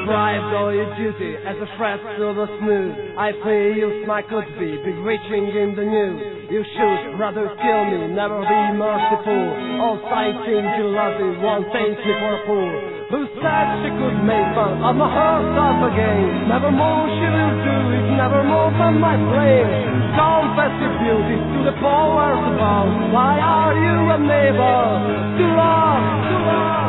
deprived of your duty as a threat to the smooth. I fear you my could be reaching in the news. You should rather kill me, never be merciful. All fighting jealousy won't take me for a fool. Who said she could make fun of my heart up again? Nevermore she will do it, nevermore from my flame. Confess your beauty to the powers above. Why are you unable to love, to love?